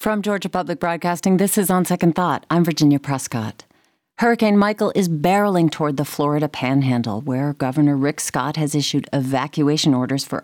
From Georgia Public Broadcasting, this is On Second Thought. I'm Virginia Prescott. Hurricane Michael is barreling toward the Florida Panhandle, where Governor Rick Scott has issued evacuation orders for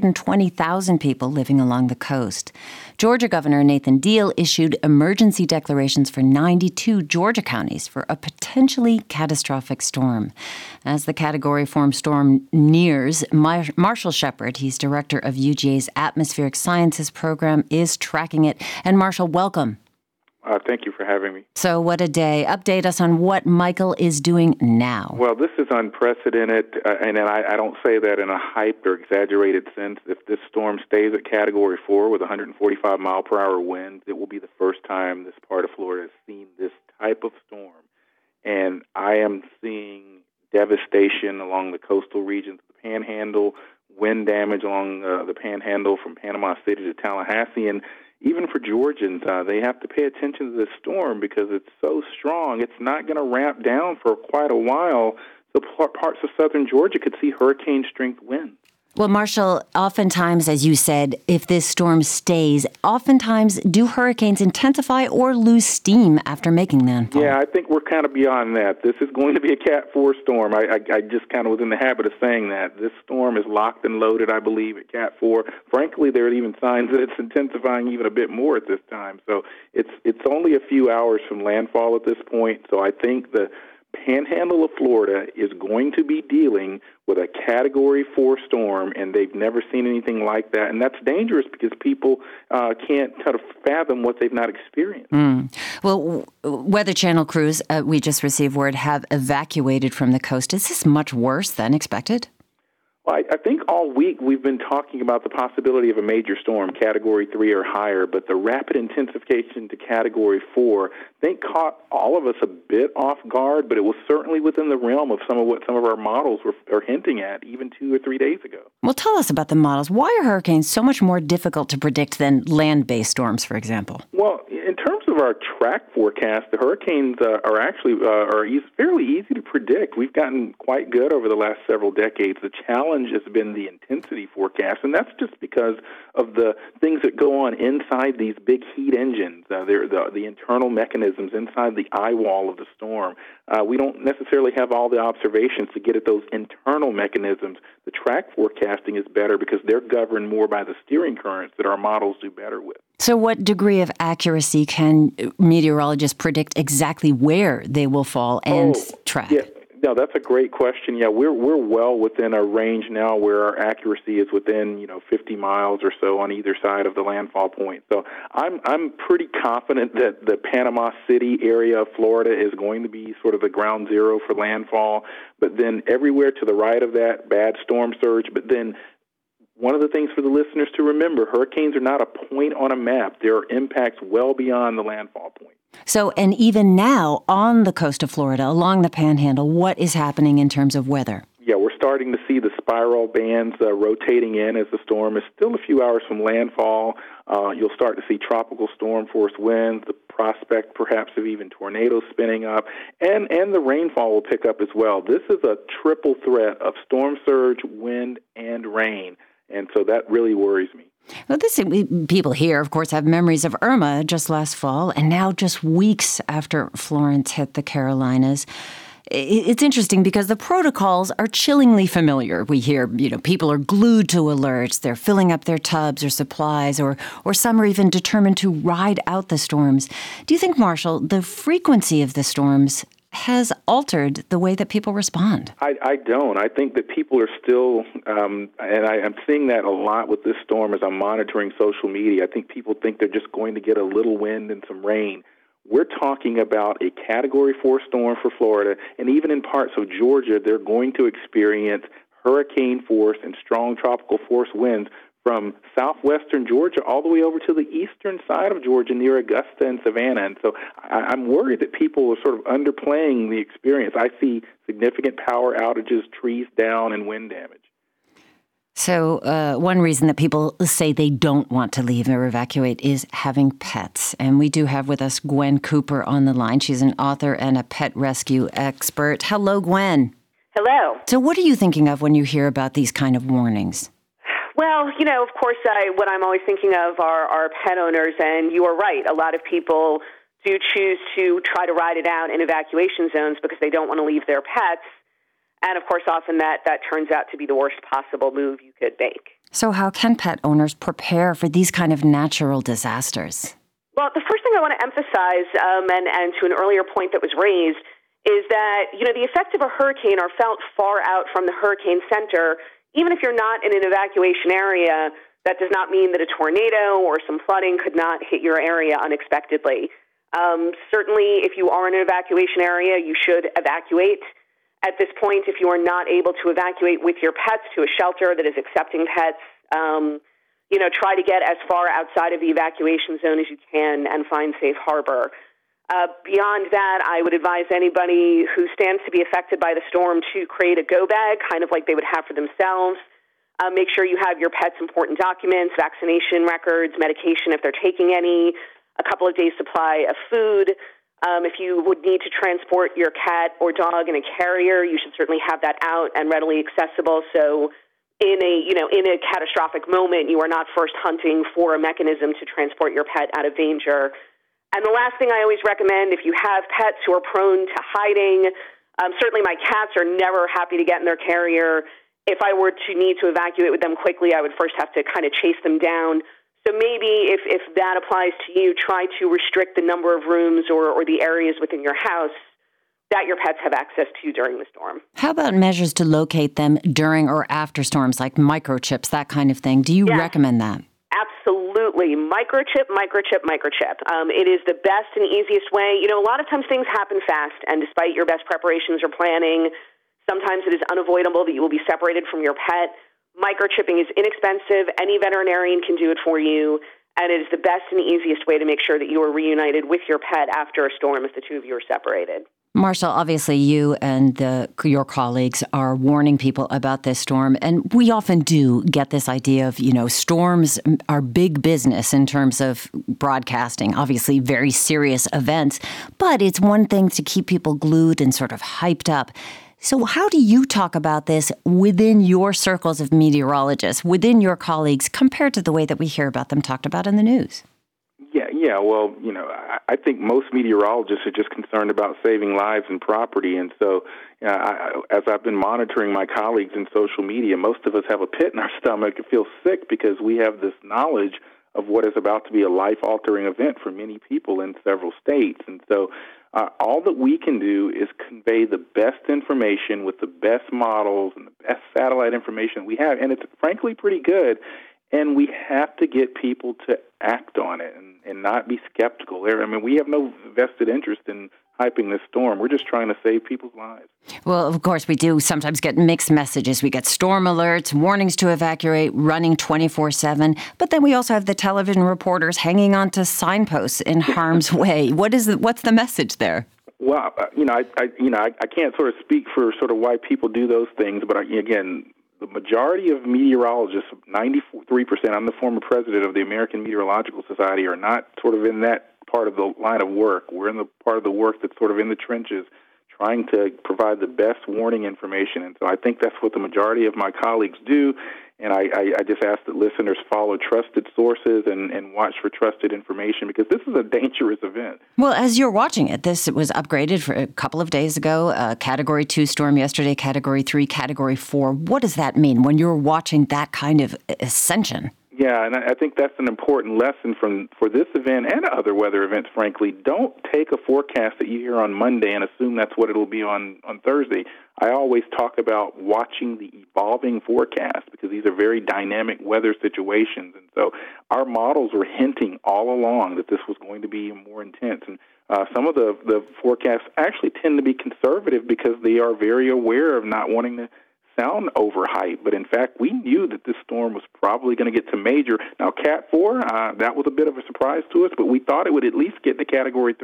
120,000 people living along the coast. Georgia Governor Nathan Deal issued emergency declarations for 92 Georgia counties for a potentially catastrophic storm. As the Category 4 storm nears, Marshall Shepard, he's director of UGA's Atmospheric Sciences program, is tracking it. And Marshall, welcome. Thank you for having me. So what a day. Update us on what Michael is doing now. Well, this is unprecedented, and I don't say that in a hyped or exaggerated sense. If this storm stays at Category 4 with 145-mile-per-hour winds, it will be the first time this part of Florida has seen this type of storm. And I am seeing devastation along the coastal regions of the Panhandle, wind damage along the Panhandle from Panama City to Tallahassee, and even for Georgians, they have to pay attention to this storm because it's so strong. It's not going to ramp down for quite a while. So parts of southern Georgia could see hurricane-strength winds. Well, Marshall, oftentimes, as you said, if this storm stays, oftentimes do hurricanes intensify or lose steam after making landfall? Yeah, I think we're kind of beyond that. This is going to be a Cat 4 storm. I just kind of was in the habit of saying that. This storm is locked and loaded, I believe, at Cat 4. Frankly, there are even signs that it's intensifying even a bit more at this time. So it's only a few hours from landfall at this point. So I think the Panhandle of Florida is going to be dealing with a Category 4 storm, and they've never seen anything like that. And that's dangerous because people can't kind of fathom what they've not experienced. Well, Weather Channel crews, we just received word, have evacuated from the coast. Is this much worse than expected? Well, I think all week we've been talking about the possibility of a major storm, Category 3 or higher, but the rapid intensification to Category 4, I think caught all of us a bit off guard, but it was certainly within the realm of some of what some of our models are hinting at even 2 or 3 days ago. Well, tell us about the models. Why are hurricanes so much more difficult to predict than land-based storms, for example? Well, in terms of our track forecast, the hurricanes are actually fairly easy to predict. We've gotten quite good over the last several decades. The challenge has been the intensity forecast, and that's just because of the things that go on inside these big heat engines. The internal mechanisms inside the eye wall of the storm. We don't necessarily have all the observations to get at those internal mechanisms. The track forecasting is better because they're governed more by the steering currents that our models do better with. So what degree of accuracy can meteorologists predict exactly where they will fall and track? Yeah. No, that's a great question. Yeah, we're well within a range now where our accuracy is within 50 miles or so on either side of the landfall point. So I'm pretty confident that the Panama City area of Florida is going to be sort of the ground zero for landfall. But then everywhere to the right of that, bad storm surge. But then one of the things for the listeners to remember, hurricanes are not a point on a map. There are impacts well beyond the landfall point. So, and even now on the coast of Florida, along the Panhandle, what is happening in terms of weather? Yeah, we're starting to see the spiral bands rotating in as the storm is still a few hours from landfall. You'll start to see tropical storm force winds, the prospect perhaps of even tornadoes spinning up, and the rainfall will pick up as well. This is a triple threat of storm surge, wind, and rain, and so that really worries me. Well, people here, of course, have memories of Irma just last fall, and now just weeks after Florence hit the Carolinas. It's interesting because the protocols are chillingly familiar. We hear, people are glued to alerts. They're filling up their tubs or supplies, or some are even determined to ride out the storms. Do you think, Marshall, the frequency of the storms has altered the way that people respond? I don't. I think that people are still, and I'm seeing that a lot with this storm as I'm monitoring social media. I think people think they're just going to get a little wind and some rain. We're talking about a Category 4 storm for Florida, and even in parts of Georgia, they're going to experience hurricane force and strong tropical force winds from southwestern Georgia all the way over to the eastern side of Georgia near Augusta and Savannah. And so I'm worried that people are sort of underplaying the experience. I see significant power outages, trees down, and wind damage. So one reason that people say they don't want to leave or evacuate is having pets. And we do have with us Gwen Cooper on the line. She's an author and a pet rescue expert. Hello, Gwen. Hello. So what are you thinking of when you hear about these kind of warnings? Well, of course, what I'm always thinking of are pet owners, and you are right. A lot of people do choose to try to ride it out in evacuation zones because they don't want to leave their pets. And, of course, often that turns out to be the worst possible move you could make. So how can pet owners prepare for these kind of natural disasters? Well, the first thing I want to emphasize, and to an earlier point that was raised, is that, the effects of a hurricane are felt far out from the hurricane center. Even if you're not in an evacuation area, that does not mean that a tornado or some flooding could not hit your area unexpectedly. Certainly, if you are in an evacuation area, you should evacuate. At this point, if you are not able to evacuate with your pets to a shelter that is accepting pets, try to get as far outside of the evacuation zone as you can and find safe harbor. Beyond that, I would advise anybody who stands to be affected by the storm to create a go bag, kind of like they would have for themselves. Make sure you have your pet's important documents, vaccination records, medication if they're taking any, a couple of days' supply of food. If you would need to transport your cat or dog in a carrier, you should certainly have that out and readily accessible. So in a catastrophic moment, you are not first hunting for a mechanism to transport your pet out of danger. And the last thing I always recommend, if you have pets who are prone to hiding, certainly my cats are never happy to get in their carrier. If I were to need to evacuate with them quickly, I would first have to kind of chase them down. So maybe if that applies to you, try to restrict the number of rooms or the areas within your house that your pets have access to during the storm. How about measures to locate them during or after storms, like microchips, that kind of thing? Do you recommend that? Absolutely. Microchip. It is the best and easiest way. A lot of times things happen fast, and despite your best preparations or planning, sometimes it is unavoidable that you will be separated from your pet. Microchipping is inexpensive. Any veterinarian can do it for you, and it is the best and easiest way to make sure that you are reunited with your pet after a storm if the two of you are separated. Marshall, obviously you and your colleagues are warning people about this storm, and we often do get this idea of, storms are big business in terms of broadcasting, obviously very serious events, but it's one thing to keep people glued and sort of hyped up. So how do you talk about this within your circles of meteorologists, within your colleagues, compared to the way that we hear about them talked about in the news? Yeah. Well, I think most meteorologists are just concerned about saving lives and property. And so as I've been monitoring my colleagues in social media, most of us have a pit in our stomach and feel sick because we have this knowledge of what is about to be a life-altering event for many people in several states. And so all that we can do is convey the best information with the best models and the best satellite information we have. And it's frankly pretty good. And we have to get people to act on it and not be skeptical. We have no vested interest in hyping this storm. We're just trying to save people's lives. Well, of course, we do sometimes get mixed messages. We get storm alerts, warnings to evacuate, running 24/7. But then we also have the television reporters hanging onto signposts in harm's way. What's the message there? Well, I can't sort of speak for sort of why people do those things, but again, the majority of meteorologists, 93%, I'm the former president of the American Meteorological Society, are not sort of in that part of the line of work. We're in the part of the work that's sort of in the trenches, trying to provide the best warning information. And so I think that's what the majority of my colleagues do. And I just ask that listeners follow trusted sources and watch for trusted information because this is a dangerous event. Well, as you're watching it, it was upgraded for a couple of days ago. Category 2 storm yesterday, Category 3, Category 4. What does that mean when you're watching that kind of ascension? Yeah, and I think that's an important lesson for this event and other weather events, frankly. Don't take a forecast that you hear on Monday and assume that's what it'll be on Thursday. I always talk about watching the evolving forecast because these are very dynamic weather situations. And so our models were hinting all along that this was going to be more intense. And some of the forecasts actually tend to be conservative because they are very aware of not wanting to sound overhyped, but in fact, we knew that this storm was probably going to get to major. Now, Cat 4, that was a bit of a surprise to us, but we thought it would at least get to Category 3.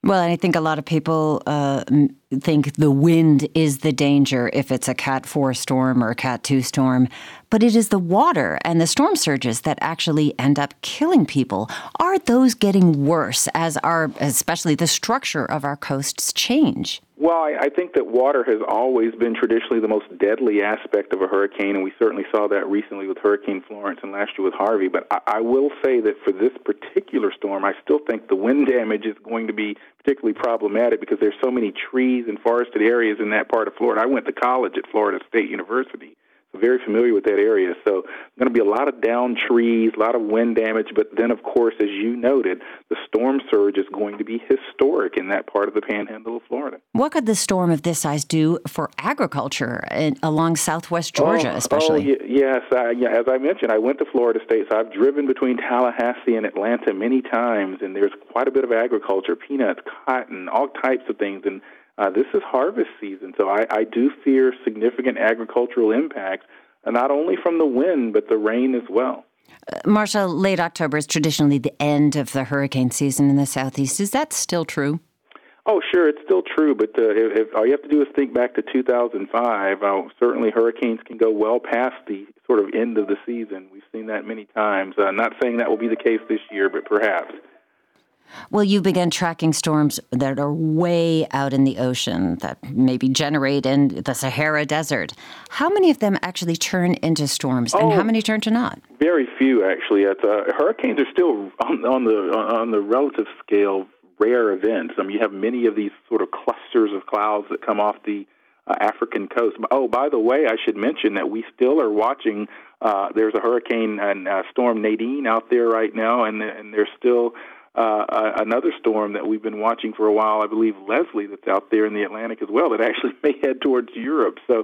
Well, and I think a lot of people think the wind is the danger if it's a Cat 4 storm or a Cat 2 storm, but it is the water and the storm surges that actually end up killing people. Are those getting worse as especially the structure of our coasts change? Well, I think that water has always been traditionally the most deadly aspect of a hurricane, and we certainly saw that recently with Hurricane Florence and last year with Harvey. But I will say that for this particular storm, I still think the wind damage is going to be particularly problematic because there's so many trees and forested areas in that part of Florida. I went to college at Florida State University, so very familiar with that area. So going to be a lot of downed trees, a lot of wind damage. But then, of course, as you noted, the storm surge is going to be historic in that part of the panhandle of Florida. What could the storm of this size do for agriculture along southwest Georgia, especially? Yes. As I mentioned, I went to Florida State, so I've driven between Tallahassee and Atlanta many times, and there's quite a bit of agriculture, peanuts, cotton, all types of things. And this is harvest season, so I do fear significant agricultural impacts, not only from the wind, but the rain as well. Marcia, late October is traditionally the end of the hurricane season in the Southeast. Is that still true? Oh, sure, it's still true, but if all you have to do is think back to 2005, certainly hurricanes can go well past the sort of end of the season. We've seen that many times. Not saying that will be the case this year, but perhaps. Well, you began tracking storms that are way out in the ocean, that maybe generate in the Sahara Desert. How many of them actually turn into storms, and how many turn to not? Very few, actually. Hurricanes are still on the relative scale rare events. I mean, you have many of these sort of clusters of clouds that come off the African coast. Oh, by the way, I should mention that we still are watching. There's a hurricane and storm Nadine out there right now, and there's still another storm that we've been watching for a while, I believe Leslie, that's out there in the Atlantic as well, that actually may head towards Europe. So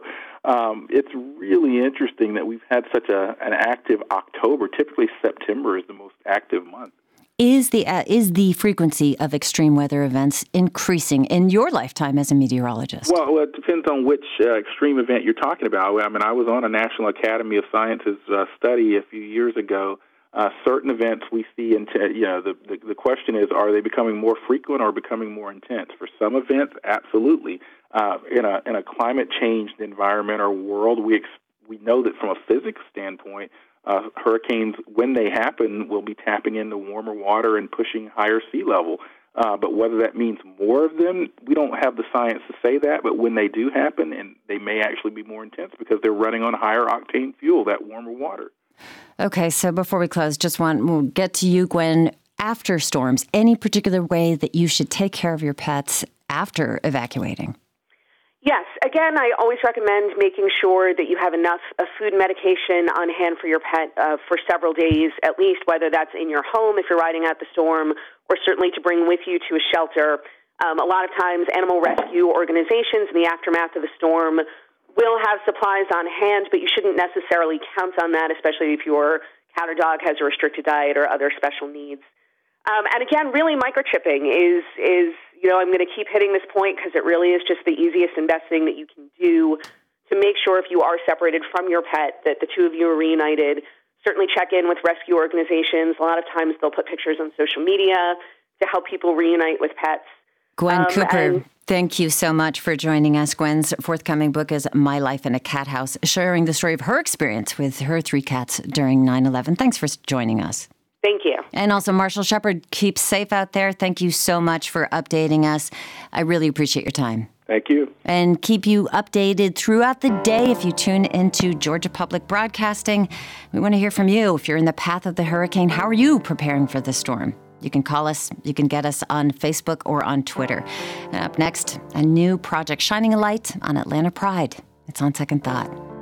it's really interesting that we've had such an active October. Typically September is the most active month. Is the frequency of extreme weather events increasing in your lifetime as a meteorologist? Well, it depends on which extreme event you're talking about. I mean, I was on a National Academy of Sciences study a few years ago. Certain events we see, the question is, are they becoming more frequent or becoming more intense? For some events, absolutely. In a climate changed environment or world, we know that from a physics standpoint, hurricanes, when they happen, will be tapping into warmer water and pushing higher sea level. But whether that means more of them, we don't have the science to say that. But when they do happen, and they may actually be more intense because they're running on higher octane fuel, that warmer water. Okay, so before we close, we'll get to you, Gwen. After storms, any particular way that you should take care of your pets after evacuating? Yes. Again, I always recommend making sure that you have enough food and medication on hand for your pet for several days, at least, whether that's in your home if you're riding out the storm, or certainly to bring with you to a shelter. A lot of times, animal rescue organizations in the aftermath of the storm will have supplies on hand, but you shouldn't necessarily count on that, especially if your cat or dog has a restricted diet or other special needs. And again, really microchipping is I'm going to keep hitting this point because it really is just the easiest and best thing that you can do to make sure if you are separated from your pet that the two of you are reunited. Certainly check in with rescue organizations. A lot of times they'll put pictures on social media to help people reunite with pets. Gwen Cooper, thank you so much for joining us. Gwen's forthcoming book is My Life in a Cat House, sharing the story of her experience with her 3 cats during 9/11. Thanks for joining us. Thank you. And also, Marshall Shepard, keep safe out there. Thank you so much for updating us. I really appreciate your time. Thank you. And keep you updated throughout the day if you tune into Georgia Public Broadcasting. We want to hear from you. If you're in the path of the hurricane, how are you preparing for the storm? You can call us. You can get us on Facebook or on Twitter. And up next, a new project shining a light on Atlanta Pride. It's on Second Thought.